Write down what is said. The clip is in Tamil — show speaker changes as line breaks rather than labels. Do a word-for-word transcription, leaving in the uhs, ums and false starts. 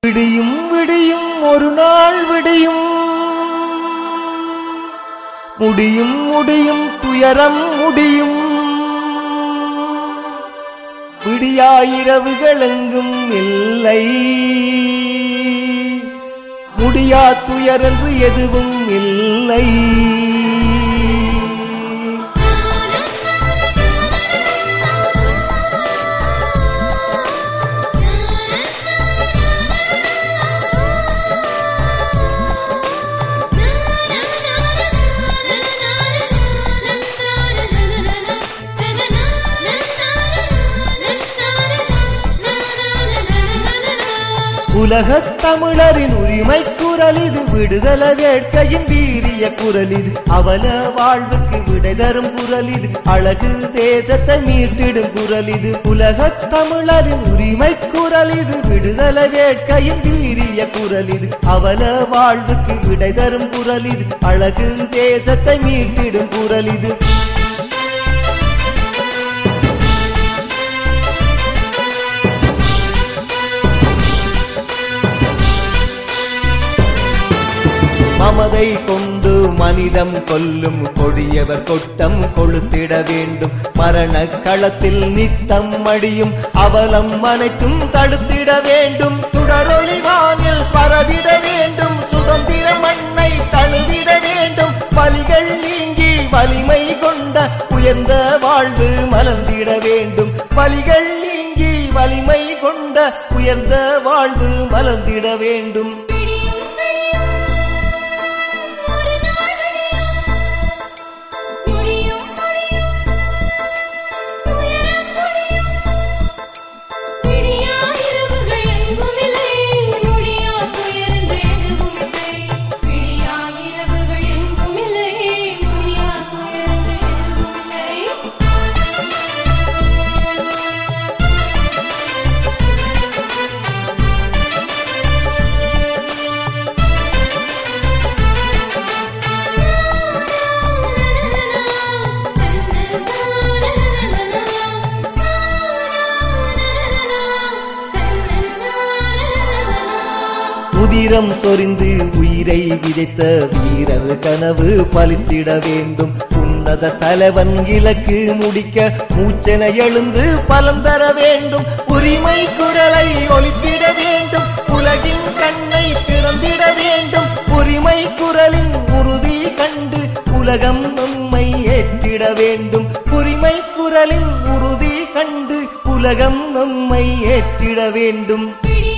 விடியும் விடியும் ஒரு நாள் விடியும், முடியும் முடியும் துயரம் முடியும். விடியாயிரவுகள் எங்கும் இல்லை, முடியா துயர் என்று எதுவும் இல்லை. உலகத் தமிழரின் உரிமை குரல் இது, விடுதலை வேட்கையின் வீரிய குரல் இது, அவல வாழ்வுக்கு விடை தரும் குரல் இது, அழகு தேசத்தை மீட்டிடும் குரல் இது. உலகத் தமிழரின் உரிமை குரல் இது, விடுதலை வேட்கையின் வீரிய குரல் இது, அவல வாழ்வுக்கு விடை தரும் குரல் இது, அழகு தேசத்தை மீட்டிடும் குரல் இது. மமதை கொண்டு மனிதம் கொல்லும் கொடியவர் கொட்டம் கொளுத்திட வேண்டும். மரண களத்தில் நித்தம் மடியும் அவலம் அனைத்தும் தடுத்திட வேண்டும். சுடரொளி வானில் பரவிட வேண்டும், சுதந்திர மண்ணை தழுவிட வேண்டும். வலிகள் நீங்கி வலிமை கொண்ட உயர்ந்த வாழ்வு மலர்ந்திட வேண்டும். வலிகள் நீங்கி வலிமை கொண்ட உயர்ந்த வாழ்வு மலர்ந்திட வேண்டும். உதிரம் சொரிந்து உயிரை விதைத்த வீரர் கனவு பலித்திட வேண்டும். உன்னத தலைவன் இலக்கு முடிக்க மூச்சென எழுந்து பலம் தர வேண்டும். உரிமை குரலை ஒலித்திட வேண்டும், உலகின் கண்ணை திறந்திட வேண்டும். உரிமை குரலின் உறுதி கண்டு உலகம் நம்மை ஏற்றிட வேண்டும். உரிமை குரலின் உறுதி கண்டு உலகம் நம்மை ஏற்றிட வேண்டும்.